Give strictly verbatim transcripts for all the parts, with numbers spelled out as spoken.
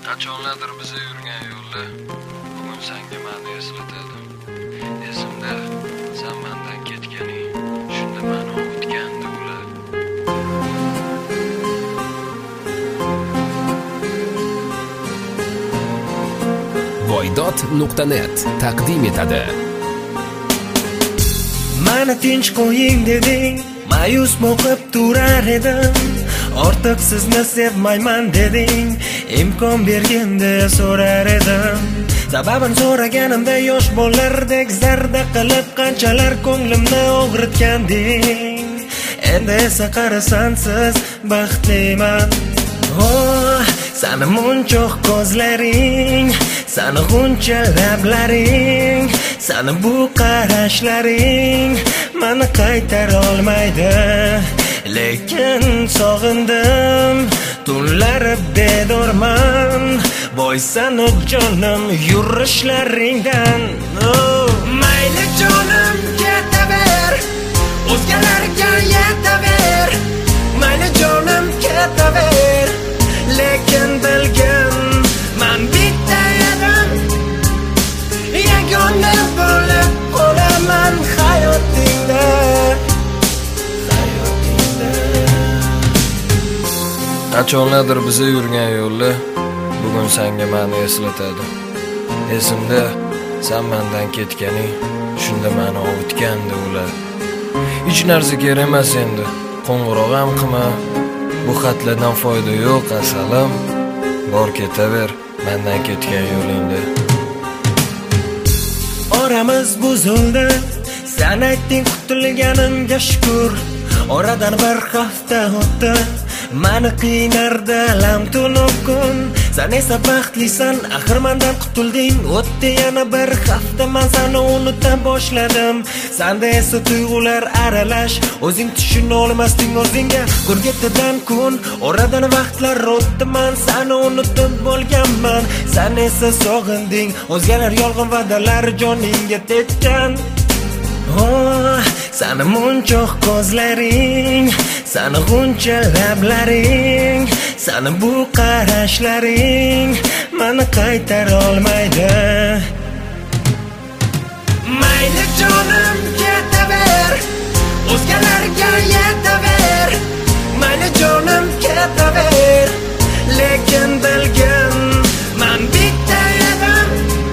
Qachonlardir biza yurgan yo'lda bugun senga meni eslatadi. Esimda sen mendan ketganing, shunda meni ovutgandi ular. voydod nuqta net taqdim etadi. Meni tinch qo'ying deding, ma'yus boqib turar edim. Ortiq sizni sevmayman deding, imkon berganda so'rar edim. Sababini so'raganimda yosh bolalardek zarda qilib qanchalar ko'nglimni og'ritganding. Endi esa qarasan siz baxtliman. Oh, sani munchoq ko'zlaring, sani g'uncha lablaring, sani bu qarashlaring meni qaytara olmaydi. Lekin sog'indim, tunlari bedorman. Voy sani jonim yurishlaringdan. Oh, mayli jonim ketaver, o'zgalarga yetaver. Mayli jonim ketaver, lekin bilgin men bitta edim. Yagona bo'lib qolaman hayotingda. Qachonlardir biza yurgan yo'lda bugun senga meni eslatadi. Esimda sen mendan ketganing, shunda meni ovutgandi ular. Hech narsa kerak emas endi, qo'ng'iroq ham qilma. Bu xatlardan foyda yo'q asalim. Bor ketaver mendan ketgan yo'lingda. Oramiz buzildi, sen aytding qutulganimga shukr. Oradan bir hafta o'tdi, meni qiynardi alam tunib kun. Sen esa baxtlisan, axir mendan qutulding. O'tdi yana bir hafta, men seni unuta boshladim. Senda esa tuyg'ular aralash, o'zing tushuna olmasding o'zingga. Kun ketidan kun, oradan vaqtlar o'tdi, men seni unutib bo'lganman. Sen esa sog'inding, o'zgalar yolg'on va'dalar joningga tekkan. Oh, sani munchoq ko'zlaring, sani g'uncha lablaring, sani bu qarashlaring meni qaytara olmaydi. Mayli jonim ketaver, o'zgalarga yetaver. Mayli jonim ketaver, lekin bilgin men bitta edim.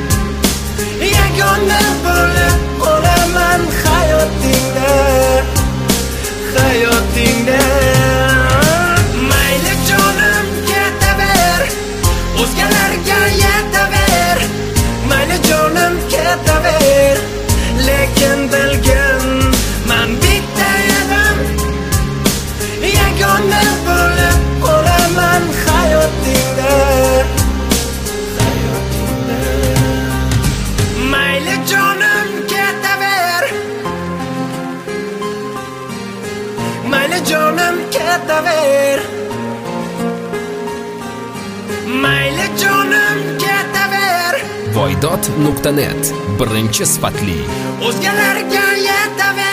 Yagona bo'lib qolaman hayotingda, hayotingda. Mayli jonim ketaver, o'zgalarga yetaver. Mayli jonim ketaver, lekin bilgin men bitta edim. Yagona bo'lib qolaman hayotingda, hayotingda. Mayli jonim ketaver, mayli jonim ketaver. Mayli jonim ketaver. voydod nuqta net birinchi sifatli o'zgalarga yetaver.